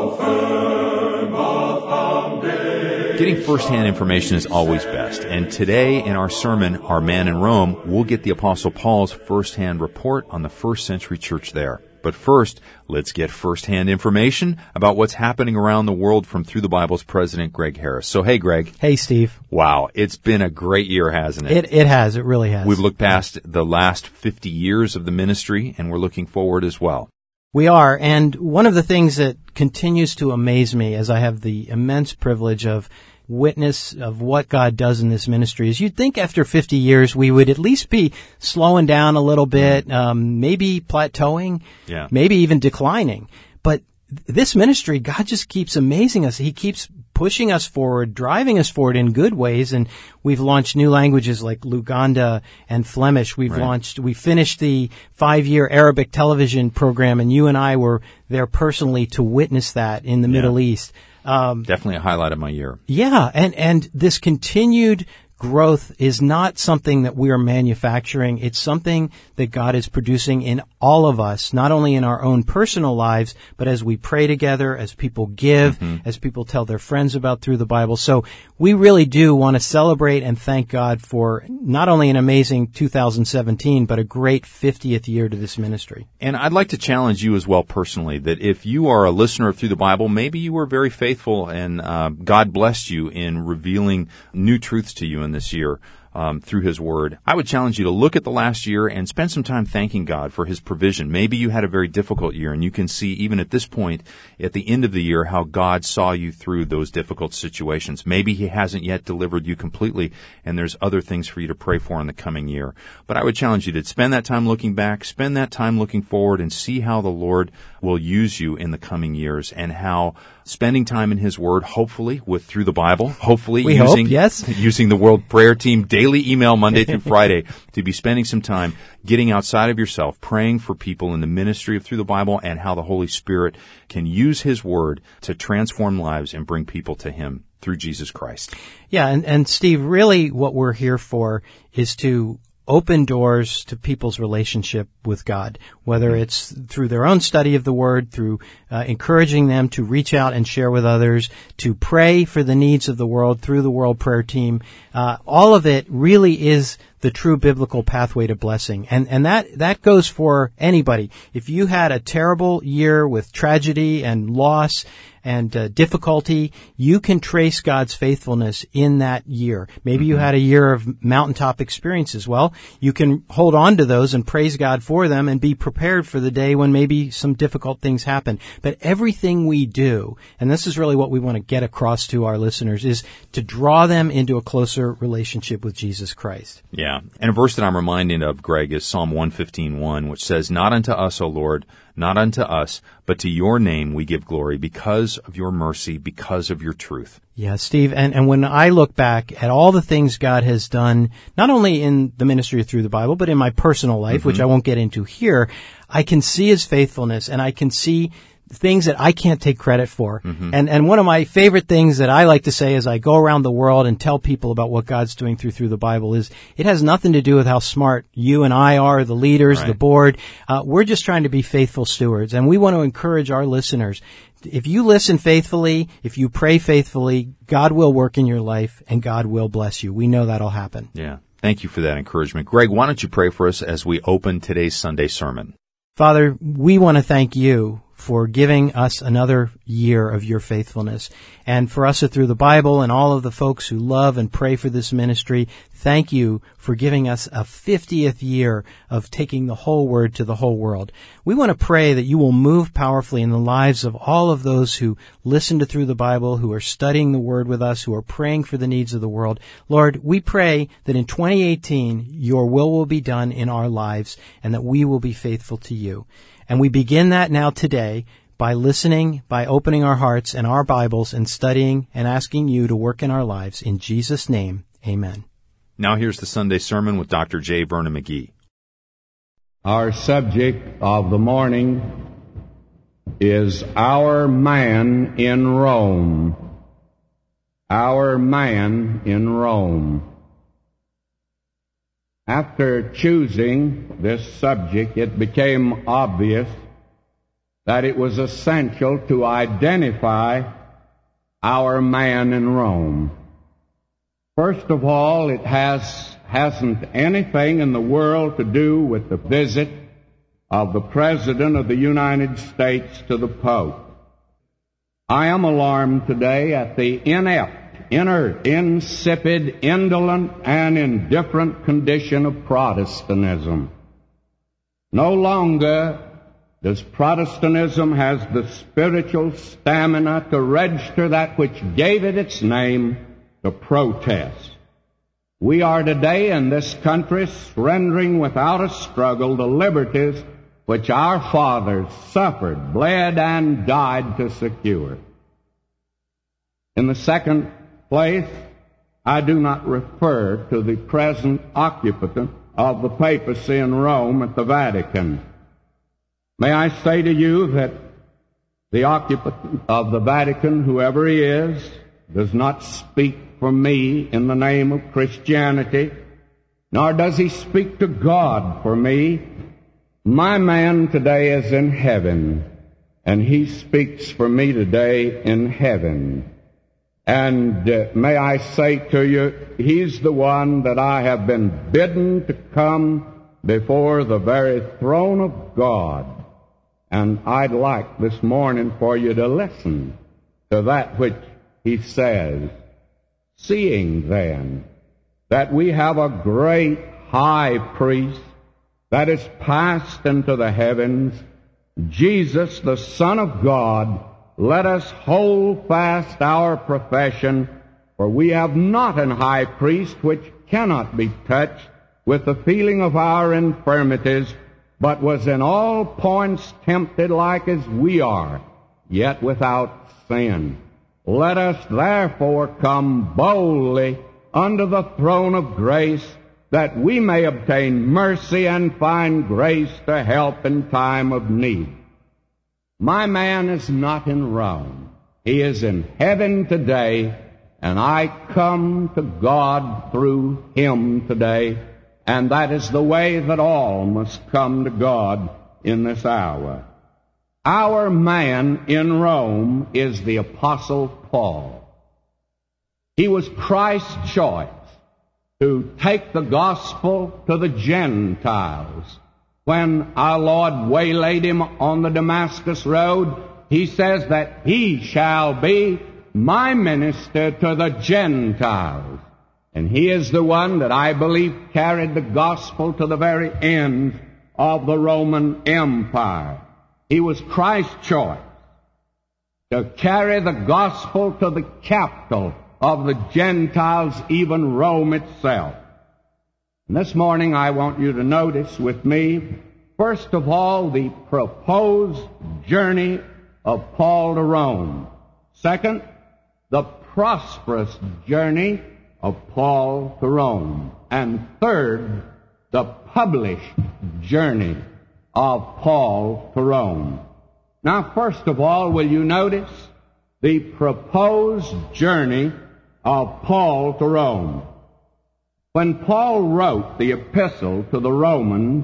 Getting first-hand information is always best, and today in our sermon, Our Man in Rome, we'll get the Apostle Paul's first-hand report on the first century church there. But first, let's get first-hand information about what's happening around the world from Through the Bible's president, Greg Harris. So, hey, Greg. Hey, Steve. Wow, it's been a great year, hasn't it? It has. It really has. We've looked past the last 50 years of the ministry, and we're looking forward as well. We are, and one of the things that continues to amaze me as I have the immense privilege of witness of what God does in this ministry is you'd think after 50 years we would at least be slowing down a little bit, maybe plateauing, maybe even declining. But this ministry, God just keeps amazing us. He keeps pushing us forward, driving us forward in good ways, and we've launched new languages like Luganda and Flemish. We finished the 5-year Arabic television program, and you and I were there personally to witness that in the Middle East. Definitely a highlight of my year. Yeah, and this continued growth is not something that we are manufacturing. It's something that God is producing in all of us, not only in our own personal lives, but as we pray together, as people give, as people tell their friends about Through the Bible. So we really do want to celebrate and thank God for not only an amazing 2017, but a great 50th year to this ministry. And I'd like to challenge you as well personally, that if you are a listener of Through the Bible, maybe you were very faithful and God blessed you in revealing new truths to you in this year through His Word. I would challenge you to look at the last year and spend some time thanking God for His provision. Maybe you had a very difficult year, and you can see even at this point, at the end of the year, how God saw you through those difficult situations. Maybe He hasn't yet delivered you completely, and there's other things for you to pray for in the coming year. But I would challenge you to spend that time looking back, spend that time looking forward, and see how the Lord will use you in the coming years, and how spending time in His Word, hopefully with Through the Bible, hopefully using the World Prayer Team daily email Monday through Friday to be spending some time getting outside of yourself, praying for people in the ministry of Through the Bible, and how the Holy Spirit can use His Word to transform lives and bring people to Him through Jesus Christ. Yeah, and Steve, really what we're here for is to open doors to people's relationship with God, whether it's through their own study of the Word, through encouraging them to reach out and share with others, to pray for the needs of the world through the World Prayer Team. All of it really is the true biblical pathway to blessing. And that goes for anybody. If you had a terrible year with tragedy and loss and difficulty, you can trace God's faithfulness in that year. Maybe you had a year of mountaintop experiences. Well, you can hold on to those and praise God for them and be prepared for the day when maybe some difficult things happen. But everything we do, and this is really what we want to get across to our listeners, is to draw them into a closer relationship with Jesus Christ. Yeah. And a verse that I'm reminded of, Greg, is Psalm 115:1, which says, "Not unto us, O Lord, not unto us, but to your name we give glory because of your mercy, because of your truth." Yeah, Steve, and when I look back at all the things God has done, not only in the ministry of Through the Bible, but in my personal life, which I won't get into here, I can see His faithfulness, and I can see things that I can't take credit for. And one of my favorite things that I like to say as I go around the world and tell people about what God's doing through the Bible is it has nothing to do with how smart you and I are, the leaders, the board. We're just trying to be faithful stewards. And we want to encourage our listeners. If you listen faithfully, if you pray faithfully, God will work in your life and God will bless you. We know that'll happen. Yeah. Thank you for that encouragement. Greg, why don't you pray for us as we open today's Sunday sermon? Father, we want to thank you for giving us another year of your faithfulness. And for us Through the Bible and all of the folks who love and pray for this ministry, thank you for giving us a 50th year of taking the whole Word to the whole world. We want to pray that you will move powerfully in the lives of all of those who listen to Through the Bible, who are studying the Word with us, who are praying for the needs of the world. Lord, we pray that in 2018, your will be done in our lives and that we will be faithful to you. And we begin that now today by listening, by opening our hearts and our Bibles and studying and asking you to work in our lives. In Jesus' name, amen. Now here's the Sunday sermon with Dr. J. Vernon McGee. Our subject of the morning is Our Man in Rome. Our Man in Rome. After choosing this subject, it became obvious that it was essential to identify our man in Rome. First of all, it hasn't anything in the world to do with the visit of the President of the United States to the Pope. I am alarmed today at the inept, inert, insipid, indolent, and indifferent condition of Protestantism. No longer does Protestantism have the spiritual stamina to register that which gave it its name, the protest. We are today in this country surrendering without a struggle the liberties which our fathers suffered, bled, and died to secure. In the second place, I do not refer to the present occupant of the papacy in Rome at the Vatican. May I say to you that the occupant of the Vatican, whoever he is, does not speak for me in the name of Christianity, nor does he speak to God for me. My man today is in heaven, and he speaks for me today in heaven. And may I say to you, he's the one that I have been bidden to come before the very throne of God. And I'd like this morning for you to listen to that which he says. Seeing then that we have a great high priest that is passed into the heavens, Jesus, the Son of God, let us hold fast our profession, for we have not an high priest which cannot be touched with the feeling of our infirmities, but was in all points tempted like as we are, yet without sin. Let us therefore come boldly unto the throne of grace, that we may obtain mercy and find grace to help in time of need. My man is not in Rome. He is in heaven today, and I come to God through him today, and that is the way that all must come to God in this hour. Our man in Rome is the Apostle Paul. He was Christ's choice to take the gospel to the Gentiles. When our Lord waylaid him on the Damascus road, he says that he shall be my minister to the Gentiles. And he is the one that I believe carried the gospel to the very end of the Roman Empire. He was Christ's choice to carry the gospel to the capital of the Gentiles, even Rome itself. And this morning I want you to notice with me, first of all, the proposed journey of Paul to Rome. Second, the prosperous journey of Paul to Rome. And third, the published journey of Paul to Rome. Now, first of all, will you notice the proposed journey of Paul to Rome? When Paul wrote the epistle to the Romans,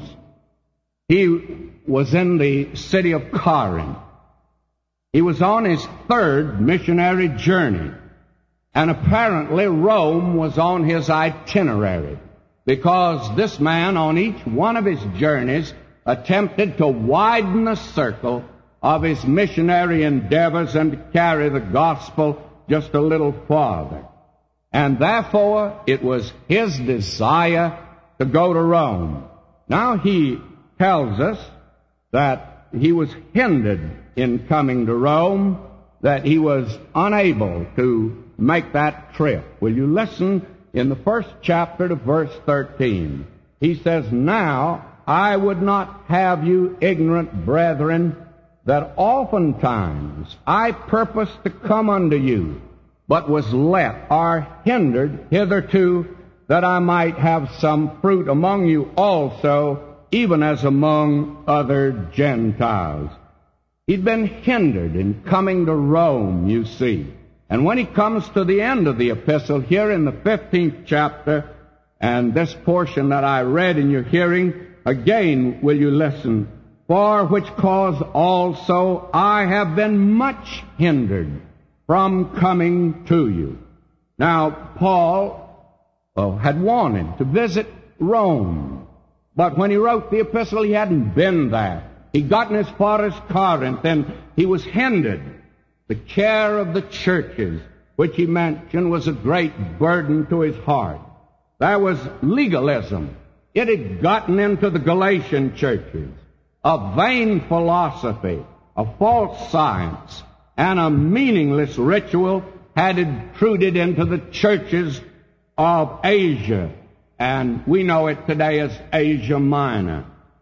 he was in the city of Corinth. He was on his third missionary journey, and apparently Rome was on his itinerary, because this man on each one of his journeys attempted to widen the circle of his missionary endeavors and to carry the gospel just a little farther. And therefore, it was his desire to go to Rome. Now he tells us that he was hindered in coming to Rome, that he was unable to make that trip. Will you listen in the first chapter to verse 13? He says, "Now I would not have you ignorant, brethren, that oftentimes I purposed to come unto you, but was let or hindered hitherto, that I might have some fruit among you also, even as among other Gentiles." He'd been hindered in coming to Rome, you see. And when he comes to the end of the epistle here in the 15th chapter, and this portion that I read in your hearing, again will you listen for which cause also I have been much hindered from coming to you. Now, Paul had wanted to visit Rome, but when he wrote the epistle, he hadn't been there. He'd gotten as far as Corinth, and he was hindered. The care of the churches, which he mentioned, was a great burden to his heart. There was legalism. It had gotten into the Galatian churches. A vain philosophy, a false science, and a meaningless ritual had intruded into the churches of Asia, and we know it today as Asia Minor.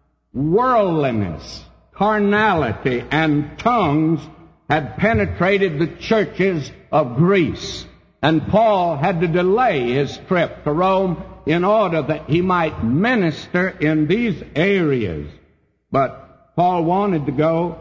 Worldliness, carnality, and tongues had penetrated the churches of Greece, and Paul had to delay his trip to Rome in order that he might minister in these areas. But Paul wanted to go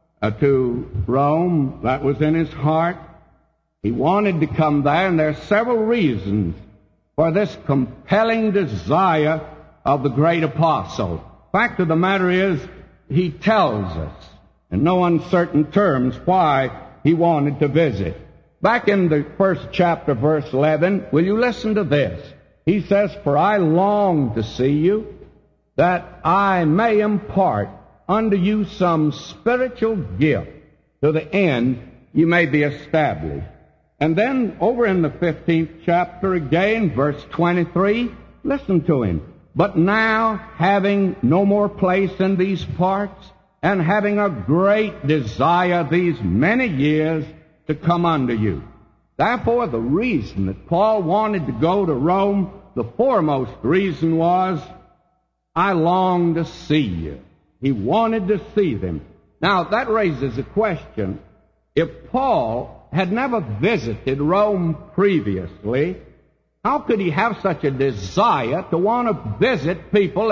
to Rome. That was in his heart. He wanted to come there, and there are several reasons for this compelling desire of the great apostle. Fact of the matter is, he tells us in no uncertain terms why he wanted to visit. Back in the first chapter, verse 11, will you listen to this? He says, "For I long to see you, that I may impart unto you some spiritual gift, to the end you may be established." And then over in the 15th chapter again, verse 23, listen to him. "But now, having no more place in these parts, and having a great desire these many years to come unto you." Therefore, the reason that Paul wanted to go to Rome, the foremost reason was, I long to see you. He wanted to see them. Now, that raises a question. If Paul had never visited Rome previously, how could he have such a desire to want to visit people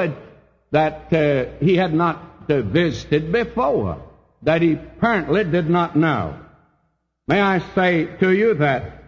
that he had not visited before, that he apparently did not know? May I say to you that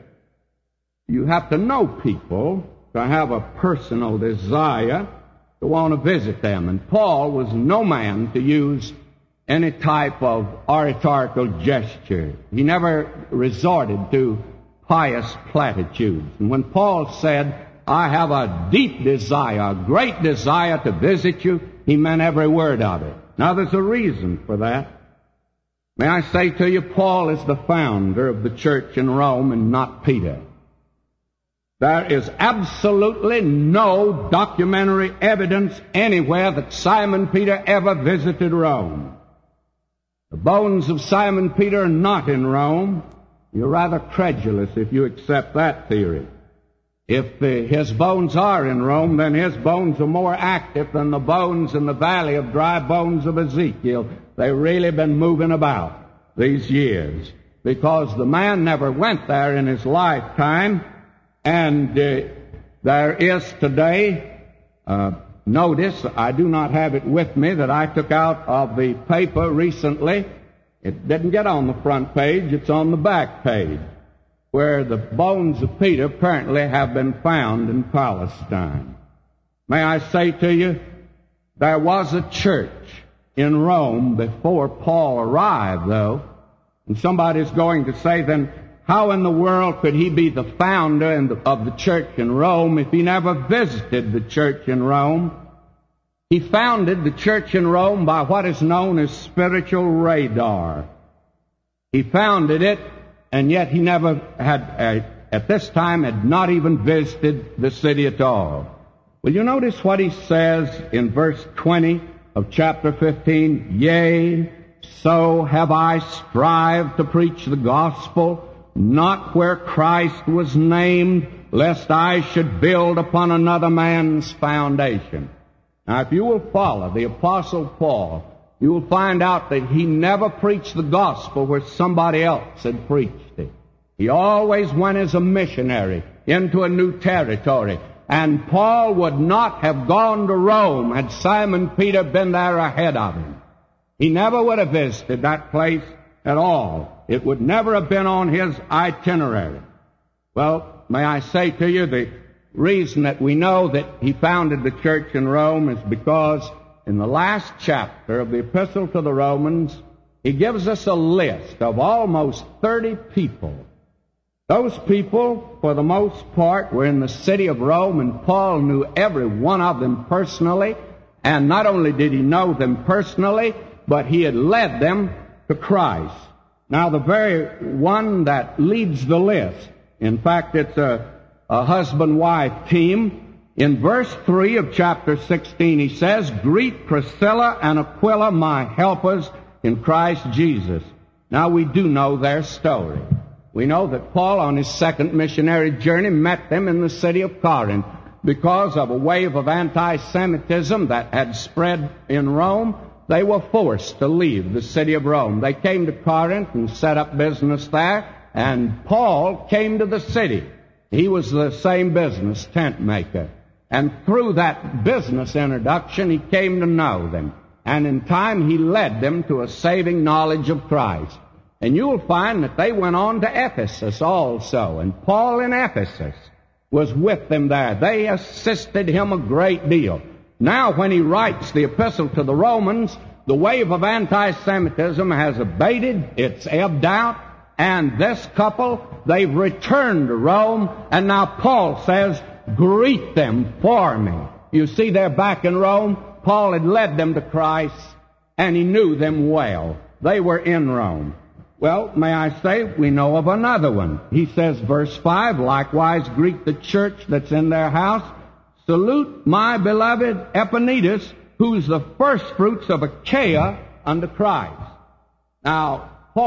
you have to know people to have a personal desire to want to visit them. And Paul was no man to use any type of oratorical gesture. He never resorted to pious platitudes. And when Paul said, I have a deep desire, a great desire to visit you, he meant every word of it. Now, there's a reason for that. May I say to you, Paul is the founder of the church in Rome and not Peter. There is absolutely no documentary evidence anywhere that Simon Peter ever visited Rome. The bones of Simon Peter are not in Rome. You're rather credulous if you accept that theory. If his bones are in Rome, then his bones are more active than the bones in the valley of dry bones of Ezekiel. They've really been moving about these years, because the man never went there in his lifetime. And there is today, notice, I do not have it with me, that I took out of the paper recently. It didn't get on the front page, it's on the back page, where the bones of Peter apparently have been found in Palestine. May I say to you, there was a church in Rome before Paul arrived, though. And somebody's going to say, then, how in the world could he be the founder of the church in Rome if he never visited the church in Rome? He founded the church in Rome by what is known as spiritual radar. He founded it, and yet he never had, at this time, had not even visited the city at all. Will you notice what he says in verse 20 of chapter 15? Yea, so have I strived to preach the gospel, not where Christ was named, lest I should build upon another man's foundation. Now, if you will follow the Apostle Paul, you will find out that he never preached the gospel where somebody else had preached it. He always went as a missionary into a new territory. And Paul would not have gone to Rome had Simon Peter been there ahead of him. He never would have visited that place at all. It would never have been on his itinerary. Well, may I say to you, the reason that we know that he founded the church in Rome is because in the last chapter of the Epistle to the Romans, he gives us a list of almost 30 people. Those people, for the most part, were in the city of Rome, and Paul knew every one of them personally. And not only did he know them personally, but he had led them to Christ. Now, the very one that leads the list, in fact, it's a husband-wife team. In verse 3 of chapter 16, he says, "Greet Priscilla and Aquila, my helpers in Christ Jesus." Now, we do know their story. We know that Paul, on his second missionary journey, met them in the city of Corinth. Because of a wave of anti-Semitism that had spread in Rome, they were forced to leave the city of Rome. They came to Corinth and set up business there, and Paul came to the city. He was the same business, tent maker. And through that business introduction, he came to know them. And in time, he led them to a saving knowledge of Christ. And you'll find that they went on to Ephesus also. And Paul in Ephesus was with them there. They assisted him a great deal. Now, when he writes the epistle to the Romans, the wave of anti-Semitism has abated, it's ebbed out, and this couple, they've returned to Rome, and now Paul says, "Greet them for me." You see, they're back in Rome. Paul had led them to Christ, and he knew them well. They were in Rome. Well, may I say, we know of another one. He says, verse 5, "Likewise greet the church that's in their house. Salute my beloved Epaenetus, who's the first fruits of Achaia unto Christ." Now,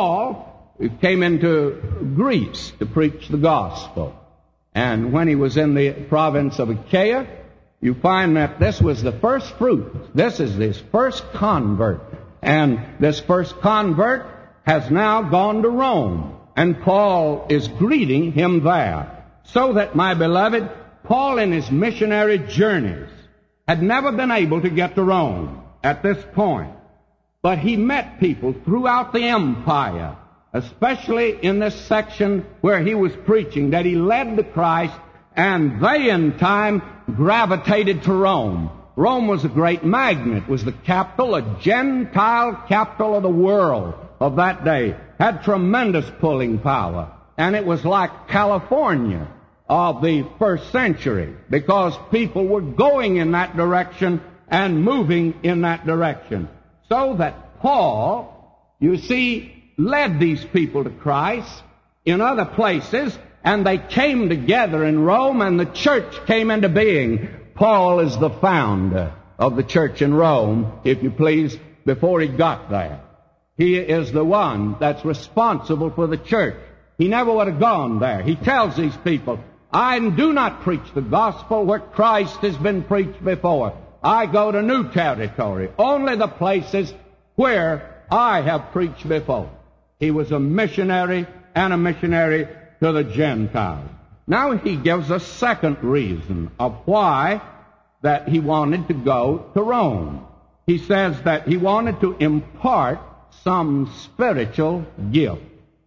Paul came into Greece to preach the gospel. And when he was in the province of Achaia, you find that this was the first fruit. This is his first convert. And this first convert has now gone to Rome, and Paul is greeting him there. So that, my beloved, Paul in his missionary journeys had never been able to get to Rome at this point. But he met people throughout the empire, especially in this section where he was preaching, that he led to Christ, and they in time gravitated to Rome. Rome was a great magnet, was the capital, a Gentile capital of the world of that day, had tremendous pulling power. And it was like California of the first century, because people were going in that direction and moving in that direction. So that Paul, you see, led these people to Christ in other places, and they came together in Rome, and the church came into being. Paul is the founder of the church in Rome, if you please, before he got there. He is the one that's responsible for the church. He never would have gone there. He tells these people, "I do not preach the gospel where Christ has been preached before. I go to new territory, only the places where I have preached before." He was a missionary, and a missionary to the Gentiles. Now he gives a second reason of why that he wanted to go to Rome. He says that he wanted to impart some spiritual gift.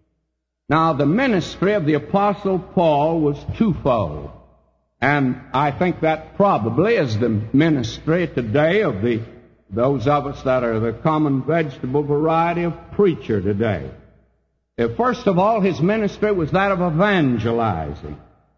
Now, the ministry of the Apostle Paul was twofold. And I think that probably is the ministry today of those of us that are the common vegetable variety of preacher today. First of all, his ministry was that of evangelizing.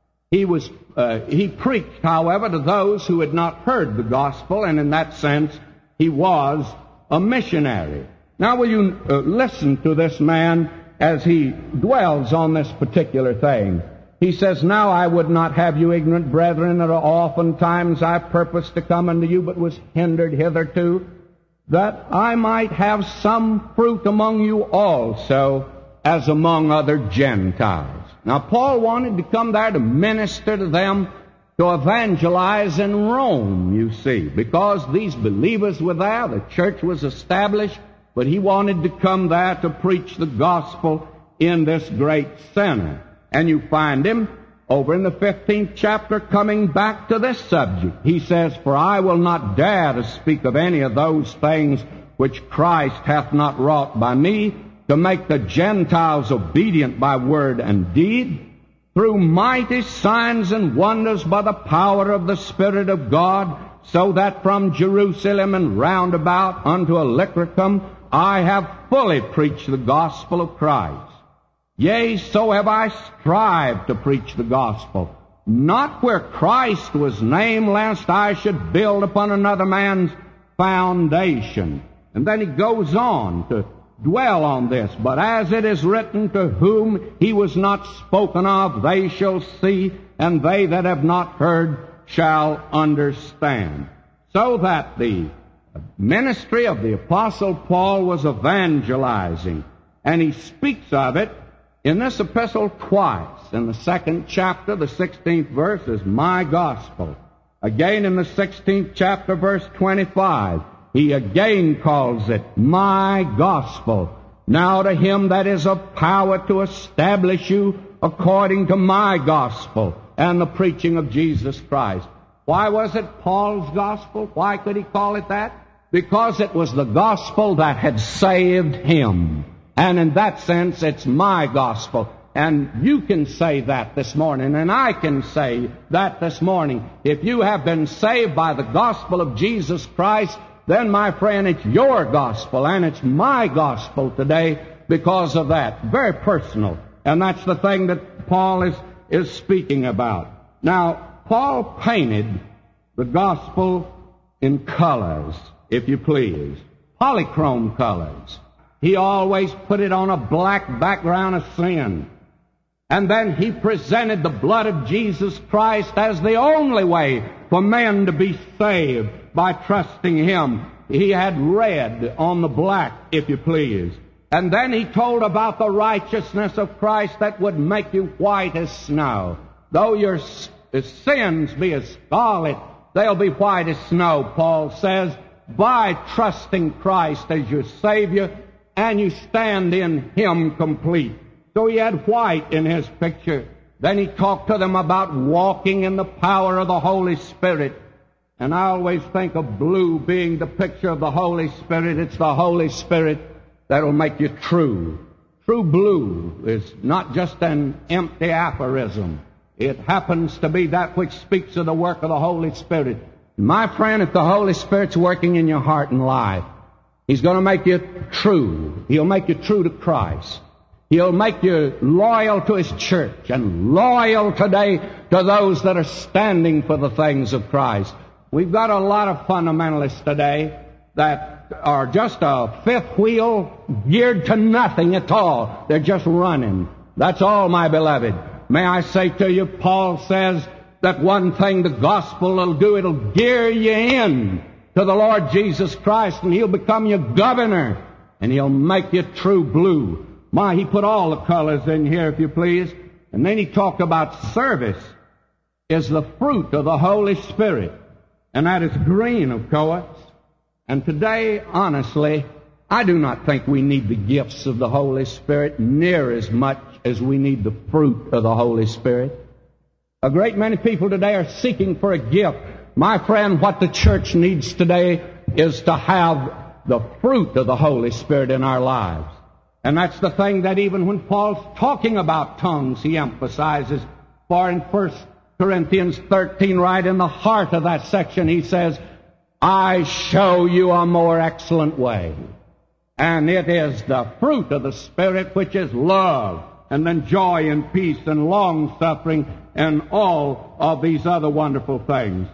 He preached, however, to those who had not heard the gospel, and in that sense, he was a missionary. Now, will you listen to this man as he dwells on this particular thing? He says, "Now I would not have you ignorant, brethren, that oftentimes I purposed to come unto you, but was hindered hitherto, that I might have some fruit among you also, as among other Gentiles." Now, Paul wanted to come there to minister to them, to evangelize in Rome, you see, because these believers were there, the church was established, but he wanted to come there to preach the gospel in this great center. And you find him over in the 15th chapter coming back to this subject. He says, "For I will not dare to speak of any of those things which Christ hath not wrought by me, to make the Gentiles obedient by word and deed, through mighty signs and wonders by the power of the Spirit of God, so that from Jerusalem and round about unto Illyricum I have fully preached the gospel of Christ. Yea, so have I strived to preach the gospel, not where Christ was named, lest I should build upon another man's foundation. And then he goes on to dwell on this. But as it is written, to whom he was not spoken of, they shall see, and they that have not heard shall understand. So that the ministry of the Apostle Paul was evangelizing. And he speaks of it in this epistle twice. In the 2nd chapter, the 16th verse is my gospel. Again in the 16th chapter, verse 25, he again calls it my gospel. Now to him that is of power to establish you according to my gospel and the preaching of Jesus Christ. Why was it Paul's gospel? Why could he call it that? Because it was the gospel that had saved him. And in that sense, it's my gospel. And you can say that this morning, and I can say that this morning. If you have been saved by the gospel of Jesus Christ, then, my friend, it's your gospel, and it's my gospel today because of that. Very personal. And that's the thing that Paul is speaking about. Now, Paul painted the gospel in colors, if you please. Polychrome colors. He always put it on a black background of sin. And then he presented the blood of Jesus Christ as the only way for men to be saved by trusting him. He had red on the black, if you please. And then he told about the righteousness of Christ that would make you white as snow. Though your sins be as scarlet, they'll be white as snow, Paul says, by trusting Christ as your Savior, and you stand in him complete. So he had white in his picture. Then he talked to them about walking in the power of the Holy Spirit. And I always think of blue being the picture of the Holy Spirit. It's the Holy Spirit that will make you true. True blue is not just an empty aphorism. It happens to be that which speaks of the work of the Holy Spirit. My friend, if the Holy Spirit's working in your heart and life, He's going to make you true. He'll make you true to Christ. He'll make you loyal to His church and loyal today to those that are standing for the things of Christ. We've got a lot of fundamentalists today that are just a fifth wheel geared to nothing at all. They're just running. That's all, my beloved. May I say to you, Paul says that one thing the gospel will do, it'll gear you in to the Lord Jesus Christ, and He'll become your governor, and He'll make you true blue. My, he put all the colors in here, if you please. And then he talked about service is the fruit of the Holy Spirit. And that is green, of course. And today, honestly, I do not think we need the gifts of the Holy Spirit near as much as we need the fruit of the Holy Spirit. A great many people today are seeking for a gift. My friend, what the church needs today is to have the fruit of the Holy Spirit in our lives. And that's the thing that even when Paul's talking about tongues, he emphasizes. For in 1 Corinthians 13, right in the heart of that section, he says, I show you a more excellent way. And it is the fruit of the Spirit, which is love, and then joy and peace and long-suffering and all of these other wonderful things.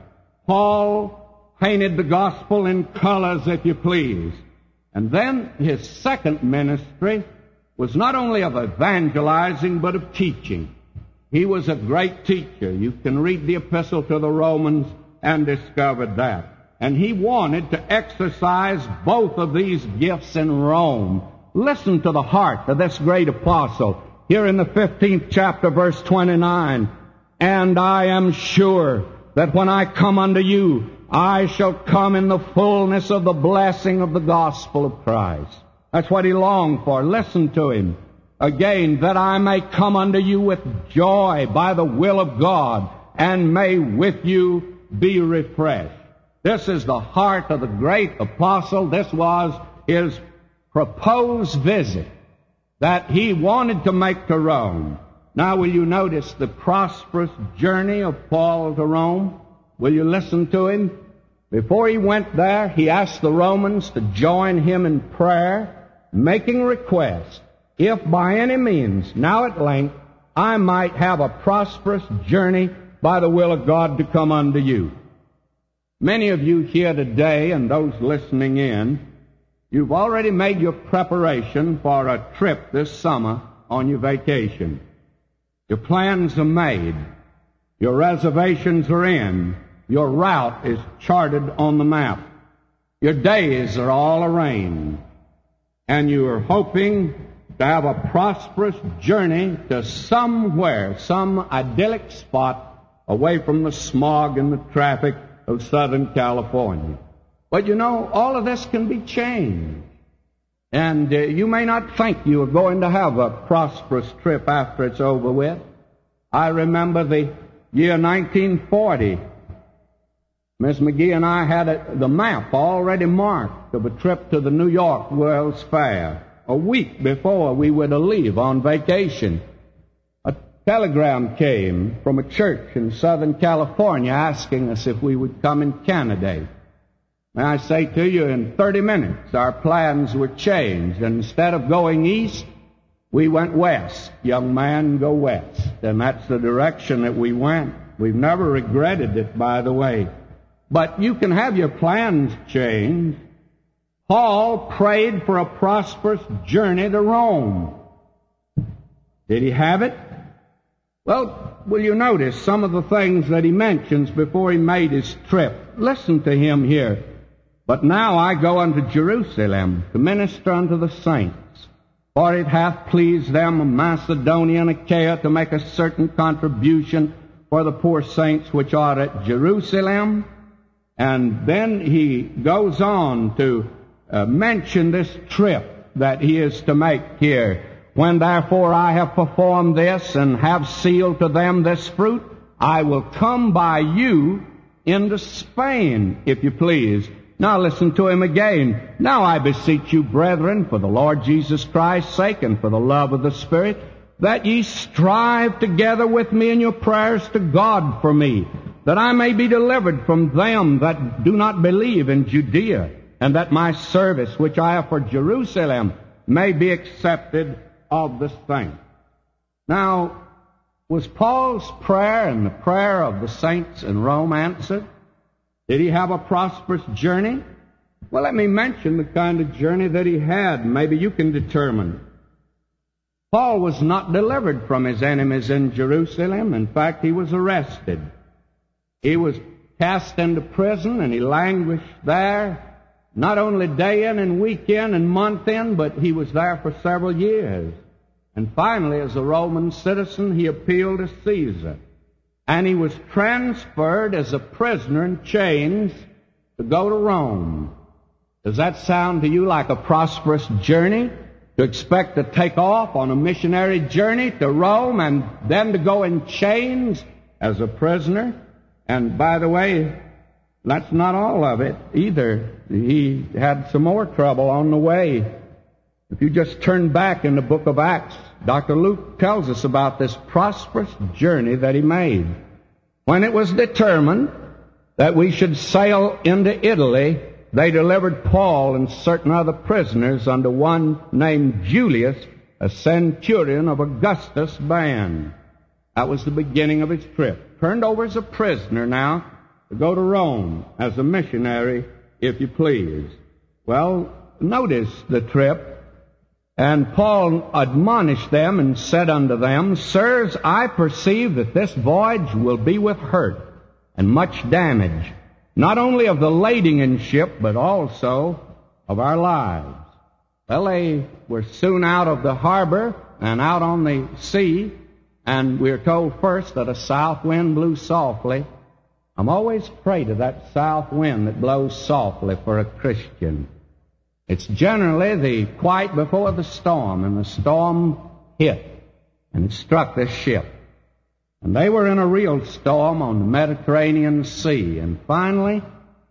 Paul painted the gospel in colors, if you please. And then his second ministry was not only of evangelizing, but of teaching. He was a great teacher. You can read the epistle to the Romans and discover that. And he wanted to exercise both of these gifts in Rome. Listen to the heart of this great apostle. Here in the 15th chapter, verse 29, and I am sure that when I come unto you, I shall come in the fullness of the blessing of the gospel of Christ. That's what he longed for. Listen to him. Again, that I may come unto you with joy by the will of God, and may with you be refreshed. This is the heart of the great apostle. This was his proposed visit that he wanted to make to Rome. Now, will you notice the prosperous journey of Paul to Rome? Will you listen to him? Before he went there, he asked the Romans to join him in prayer, making request, if by any means, now at length, I might have a prosperous journey by the will of God to come unto you. Many of you here today and those listening in, you've already made your preparation for a trip this summer on your vacation. Your plans are made. Your reservations are in. Your route is charted on the map. Your days are all arranged. And you are hoping to have a prosperous journey to somewhere, some idyllic spot away from the smog and the traffic of Southern California. But you know, all of this can be changed. And you may not think you are going to have a prosperous trip after it's over with. I remember the year 1940. Miss McGee and I had the map already marked of a trip to the New York World's Fair a week before we were to leave on vacation. A telegram came from a church in Southern California asking us if we would come in Canada. May I say to you, in 30 minutes our plans were changed, and instead of going east, we went west. Young man, go west. And that's the direction that we went. We've never regretted it, by the way. But you can have your plans changed. Paul prayed for a prosperous journey to Rome. Did he have it? Well, will you notice some of the things that he mentions before he made his trip? Listen to him here. But now I go unto Jerusalem to minister unto the saints. For it hath pleased them of Macedonia and Achaia to make a certain contribution for the poor saints which are at Jerusalem. And then he goes on to mention this trip that he is to make here. When therefore I have performed this and have sealed to them this fruit, I will come by you into Spain, if you please. Now listen to him again. Now I beseech you, brethren, for the Lord Jesus Christ's sake and for the love of the Spirit, that ye strive together with me in your prayers to God for me, that I may be delivered from them that do not believe in Judea, and that my service which I have for Jerusalem may be accepted of the saints. Now, was Paul's prayer and the prayer of the saints in Rome answered? Did he have a prosperous journey? Well, let me mention the kind of journey that he had. Maybe you can determine. Paul was not delivered from his enemies in Jerusalem. In fact, he was arrested. He was cast into prison, and he languished there, not only day in and week in and month in, but he was there for several years. And finally, as a Roman citizen, he appealed to Caesar. And he was transferred as a prisoner in chains to go to Rome. Does that sound to you like a prosperous journey? To expect to take off on a missionary journey to Rome and then to go in chains as a prisoner? And by the way, that's not all of it either. He had some more trouble on the way. If you just turn back in the book of Acts, Dr. Luke tells us about this prosperous journey that he made. When it was determined that we should sail into Italy, they delivered Paul and certain other prisoners unto one named Julius, a centurion of Augustus' band. That was the beginning of his trip. Turned over as a prisoner now to go to Rome as a missionary, if you please. Well, notice the trip. And Paul admonished them and said unto them, Sirs, I perceive that this voyage will be with hurt and much damage, not only of the lading in ship, but also of our lives. Well, they were soon out of the harbor and out on the sea, and we are told first that a south wind blew softly. I'm always afraid of that south wind that blows softly for a Christian. It's generally the quiet before the storm, and the storm hit, and it struck this ship. And they were in a real storm on the Mediterranean Sea. And finally,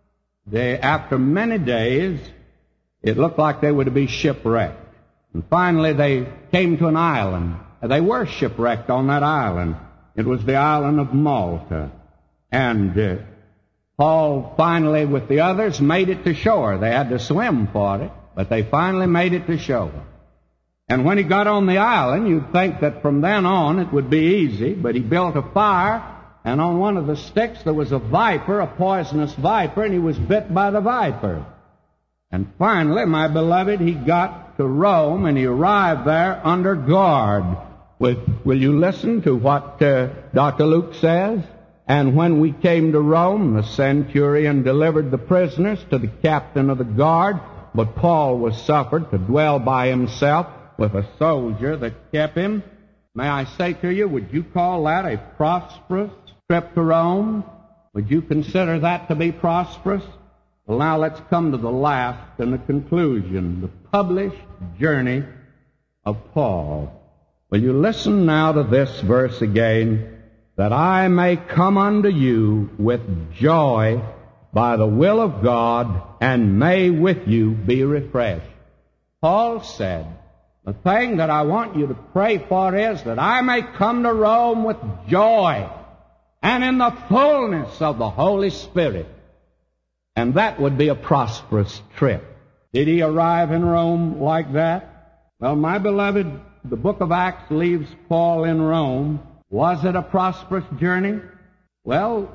after many days, it looked like they were to be shipwrecked. And finally, they came to an island. They were shipwrecked on that island. It was the island of Malta. And Paul finally, with the others, made it to shore. They had to swim for it, but they finally made it to shore. And when he got on the island, you'd think that from then on it would be easy, but he built a fire, and on one of the sticks there was a viper, a poisonous viper, and he was bit by the viper. And finally, my beloved, he got to Rome, and he arrived there under guard. Will you listen to what Dr. Luke says? And when we came to Rome, the centurion delivered the prisoners to the captain of the guard, but Paul was suffered to dwell by himself with a soldier that kept him. May I say to you, would you call that a prosperous trip to Rome? Would you consider that to be prosperous? Well, now let's come to the last and the conclusion, the published journey of Paul. Will you listen now to this verse again? That I may come unto you with joy by the will of God, and may with you be refreshed. Paul said, the thing that I want you to pray for is that I may come to Rome with joy and in the fullness of the Holy Spirit. And that would be a prosperous trip. Did he arrive in Rome like that? Well, my beloved, the book of Acts leaves Paul in Rome. Was it a prosperous journey? Well,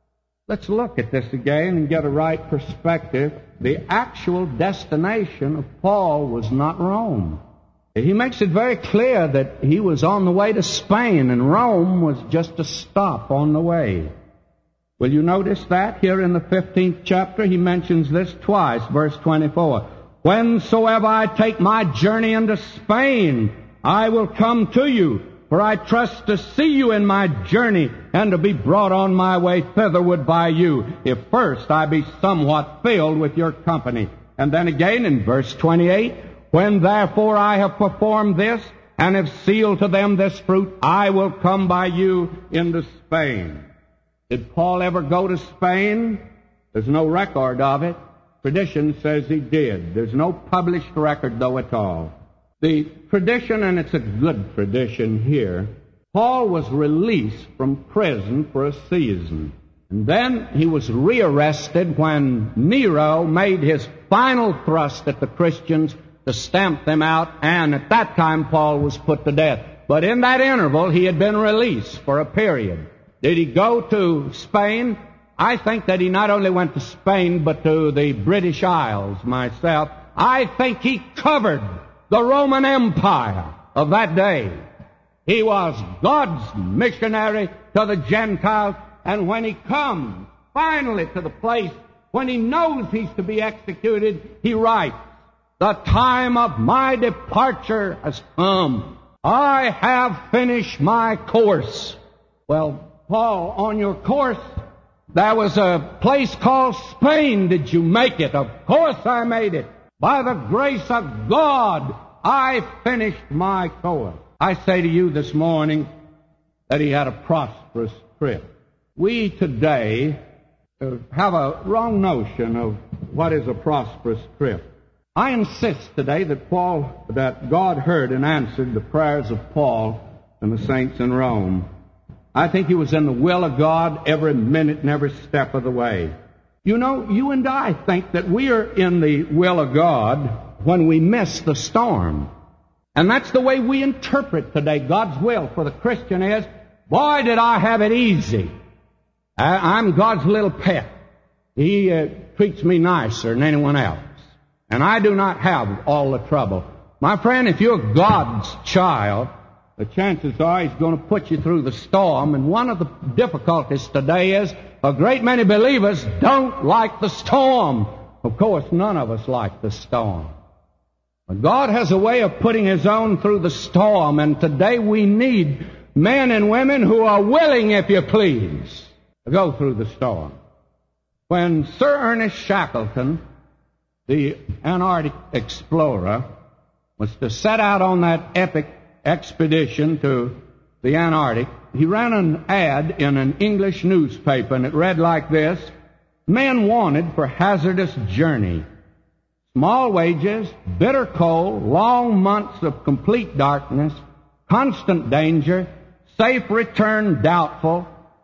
let's look at this again and get a right perspective. The actual destination of Paul was not Rome. He makes it very clear that he was on the way to Spain, and Rome was just a stop on the way. Will you notice that? Here in the 15th chapter, he mentions this twice, verse 24. Whensoever I take my journey into Spain, I will come to you, for I trust to see you in my journey, and to be brought on my way thitherward by you, if first I be somewhat filled with your company. And then again in verse 28, when therefore I have performed this, and have sealed to them this fruit, I will come by you into Spain. Did Paul ever go to Spain? There's no record of it. Tradition says he did. There's no published record, though, at all. The tradition, and it's a good tradition here, Paul was released from prison for a season. And then he was rearrested when Nero made his final thrust at the Christians to stamp them out, and at that time Paul was put to death. But in that interval, he had been released for a period. Did he go to Spain? I think that he not only went to Spain, but to the British Isles myself. I think he covered the Roman Empire of that day. He was God's missionary to the Gentiles, and when he comes finally to the place when he knows he's to be executed, he writes, the time of my departure has come. I have finished my course. Well, Paul, on your course, there was a place called Spain. Did you make it? Of course I made it. By the grace of God, I finished my course. I say to you this morning that he had a prosperous trip. We today have a wrong notion of what is a prosperous trip. I insist today that God heard and answered the prayers of Paul and the saints in Rome. I think he was in the will of God every minute and every step of the way. You know, you and I think that we are in the will of God when we miss the storm. And that's the way we interpret today God's will for the Christian is, boy, did I have it easy. I'm God's little pet. He treats me nicer than anyone else. And I do not have all the trouble. My friend, if you're God's child, the chances are He's going to put you through the storm. And one of the difficulties today is a great many believers don't like the storm. Of course, none of us like the storm. But God has a way of putting His own through the storm. And today we need men and women who are willing, if you please, to go through the storm. When Sir Ernest Shackleton, the Antarctic explorer, was to set out on that epic expedition to the Antarctic, he ran an ad in an English newspaper, and it read like this: men wanted for hazardous journey, small wages, bitter cold, long months of complete darkness, constant danger, safe return doubtful,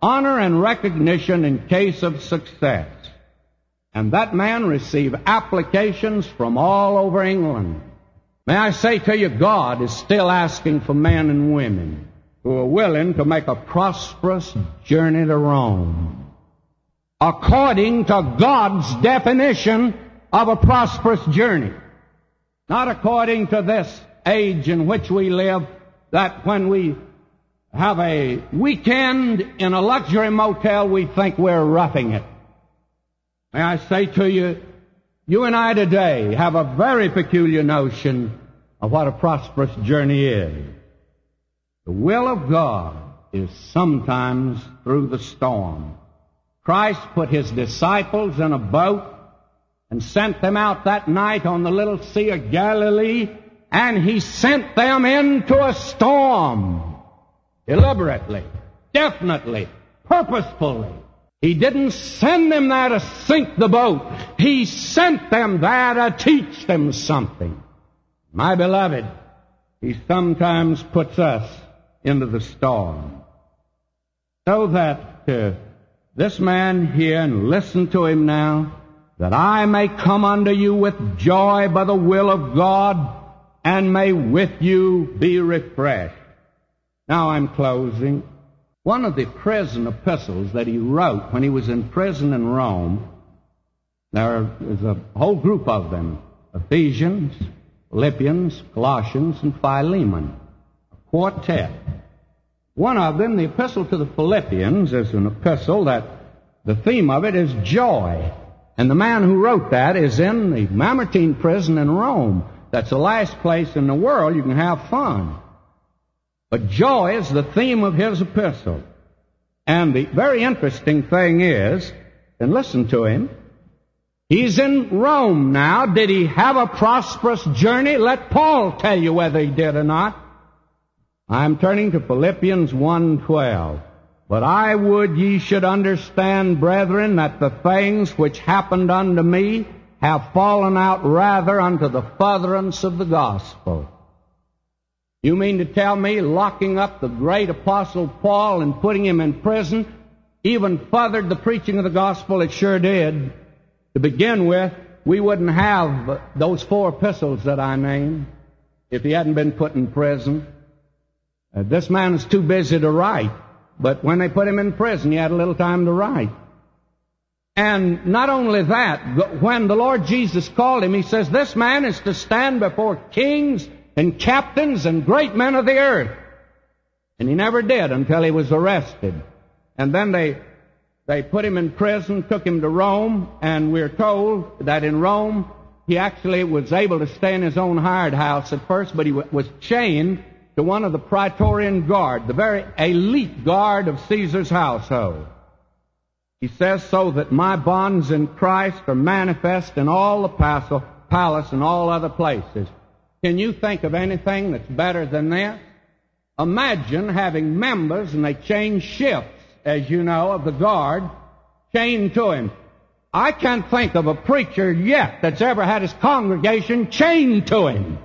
honor and recognition in case of success. And that man received applications from all over England. May I say to you, God is still asking for men and women who are willing to make a prosperous journey to Rome, according to God's definition of a prosperous journey. Not according to this age in which we live, that when we have a weekend in a luxury motel, we think we're roughing it. May I say to you, you and I today have a very peculiar notion of what a prosperous journey is. The will of God is sometimes through the storm. Christ put His disciples in a boat and sent them out that night on the little Sea of Galilee, and He sent them into a storm. Deliberately, definitely, purposefully. He didn't send them there to sink the boat. He sent them there to teach them something. My beloved, He sometimes puts us into the storm, so that this man here, and listen to him now, that I may come unto you with joy by the will of God, and may with you be refreshed. Now I'm closing. One of the prison epistles that he wrote when he was in prison in Rome, there is a whole group of them: Ephesians, Philippians, Colossians, and Philemon. A quartet. One of them, the epistle to the Philippians, is an epistle that the theme of it is joy. And the man who wrote that is in the Mamertine prison in Rome. That's the last place in the world you can have fun. But joy is the theme of his epistle. And the very interesting thing is, and listen to him, he's in Rome now. Did he have a prosperous journey? Let Paul tell you whether he did or not. I'm turning to Philippians 1:12. But I would ye should understand, brethren, that the things which happened unto me have fallen out rather unto the furtherance of the gospel. You mean to tell me locking up the great apostle Paul and putting him in prison even furthered the preaching of the gospel? It sure did. To begin with, we wouldn't have those 4 epistles that I named if he hadn't been put in prison. This man is too busy to write, but when they put him in prison, he had a little time to write. And not only that, when the Lord Jesus called him, He says, this man is to stand before kings and captains and great men of the earth. And he never did until he was arrested. And then they put him in prison, took him to Rome, and we're told that in Rome he actually was able to stay in his own hired house at first, but he was chained to one of the Praetorian Guard, the very elite guard of Caesar's household. He says, so that my bonds in Christ are manifest in all the palace and all other places. Can you think of anything that's better than this? Imagine having members, and they change shifts, as you know, of the guard, chained to him. I can't think of a preacher yet that's ever had his congregation chained to him.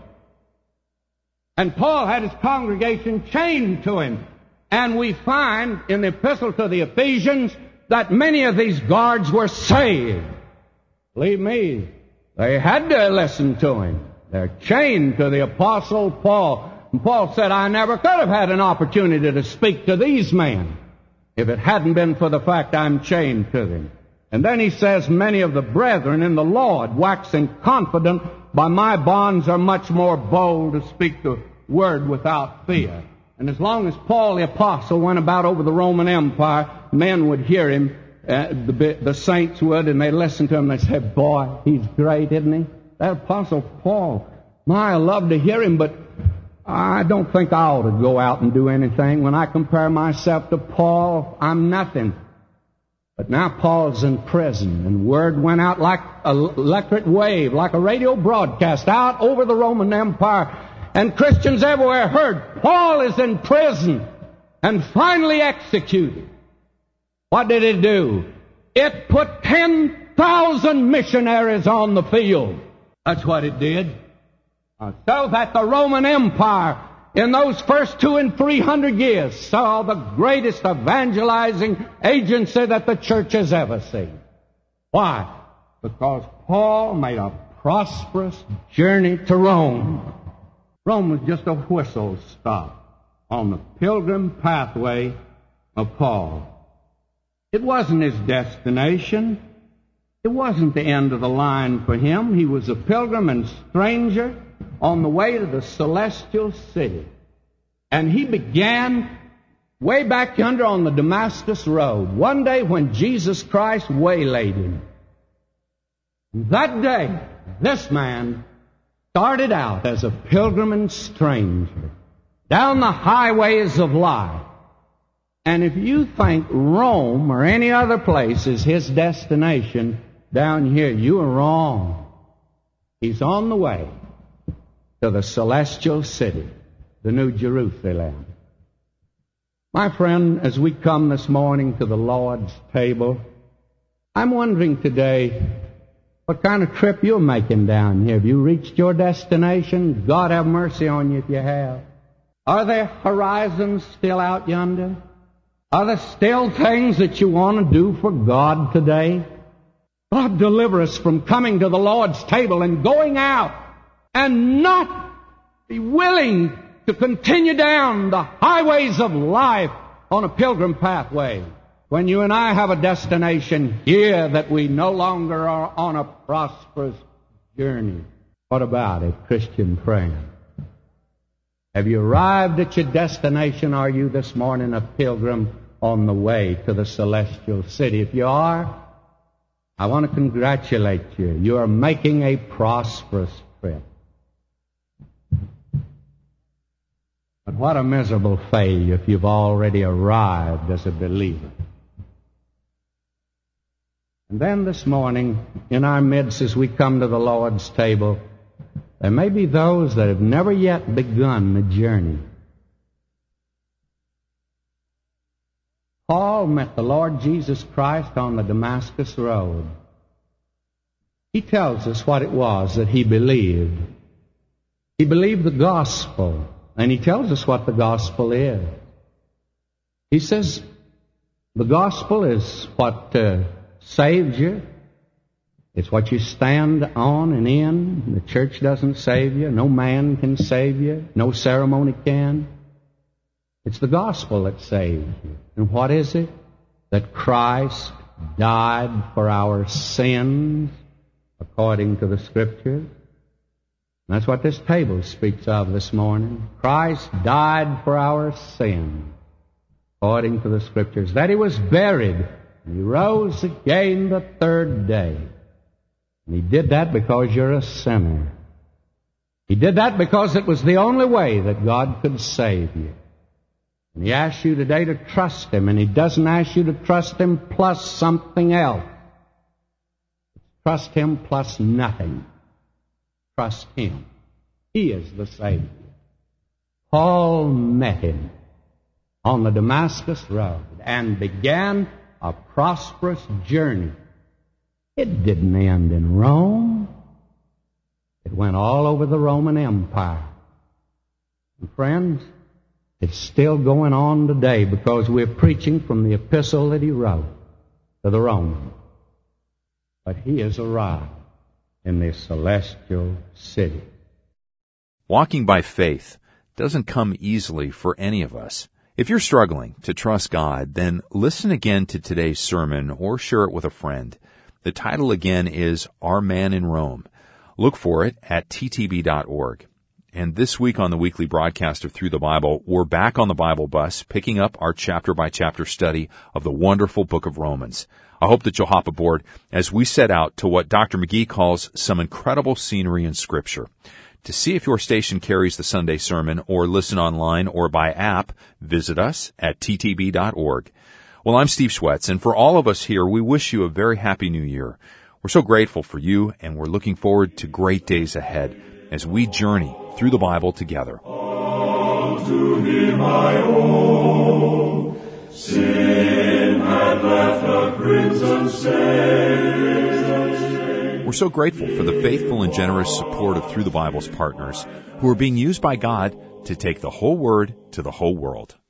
And Paul had his congregation chained to him. And we find in the epistle to the Ephesians that many of these guards were saved. Believe me, they had to listen to him. They're chained to the apostle Paul. And Paul said, I never could have had an opportunity to speak to these men if it hadn't been for the fact I'm chained to them. And then he says, many of the brethren in the Lord, waxing confident by my bonds, are much more bold to speak the word without fear. And as long as Paul the apostle went about over the Roman Empire, men would hear him, the saints would, and they listened to him, and they said, boy, he's great, isn't he? That apostle Paul, I love to hear him, but I don't think I ought to go out and do anything. When I compare myself to Paul, I'm nothing. But now Paul's in prison, and word went out like an electric wave, like a radio broadcast out over the Roman Empire. And Christians everywhere heard, Paul is in prison and finally executed. What did it do? It put 10,000 missionaries on the field. That's what it did. So that the Roman Empire in those first 200 and 300 years, saw the greatest evangelizing agency that the church has ever seen. Why? Because Paul made a prosperous journey to Rome. Rome was just a whistle stop on the pilgrim pathway of Paul. It wasn't his destination. It wasn't the end of the line for him. He was a pilgrim and stranger on the way to the celestial city. And he began way back yonder on the Damascus road, one day when Jesus Christ waylaid him. That day, this man started out as a pilgrim and stranger down the highways of life. And if you think Rome or any other place is his destination down here, you are wrong. He's on the way to the celestial city, the New Jerusalem. My friend, as we come this morning to the Lord's table, I'm wondering today what kind of trip you're making down here. Have you reached your destination? God have mercy on you if you have. Are there horizons still out yonder? Are there still things that you want to do for God today? God deliver us from coming to the Lord's table and going out and not be willing to continue down the highways of life on a pilgrim pathway, when you and I have a destination here that we no longer are on a prosperous journey. What about it, Christian friend? Have you arrived at your destination? Are you this morning a pilgrim on the way to the celestial city? If you are, I want to congratulate you. You are making a prosperous trip. But what a miserable failure if you've already arrived as a believer. And then this morning, in our midst, as we come to the Lord's table, there may be those that have never yet begun the journey. Paul met the Lord Jesus Christ on the Damascus road. He tells us what it was that he believed. He believed the gospel, and he tells us what the gospel is. He says the gospel is what saves you. It's what you stand on and in. The church doesn't save you. No man can save you. No ceremony can. It's the gospel that saves you. And what is it? That Christ died for our sins according to the Scriptures. And that's what this table speaks of this morning. Christ died for our sins according to the Scriptures. That He was buried and He rose again the third day. And He did that because you're a sinner. He did that because it was the only way that God could save you. And He asks you today to trust Him, and He doesn't ask you to trust Him plus something else. Trust Him plus nothing. Trust Him. He is the Savior. Paul met Him on the Damascus road and began a prosperous journey. It didn't end in Rome. It went all over the Roman Empire. And friends, it's still going on today because we're preaching from the epistle that he wrote to the Romans. But he has arrived in the celestial city. Walking by faith doesn't come easily for any of us. If you're struggling to trust God, then listen again to today's sermon or share it with a friend. The title again is Our Man in Rome. Look for it at ttb.org. And this week on the weekly broadcast of Through the Bible, we're back on the Bible bus, picking up our chapter-by-chapter study of the wonderful book of Romans. I hope that you'll hop aboard as we set out to what Dr. McGee calls some incredible scenery in Scripture. To see if your station carries the Sunday sermon or listen online or by app, visit us at ttb.org. Well, I'm Steve Schwetz, and for all of us here, we wish you a very happy new year. We're so grateful for you, and we're looking forward to great days ahead as we journey through the Bible together. To Him I owe, sin had left a crimson stain. We're so grateful for the faithful and generous support of Through the Bible's partners who are being used by God to take the whole Word to the whole world.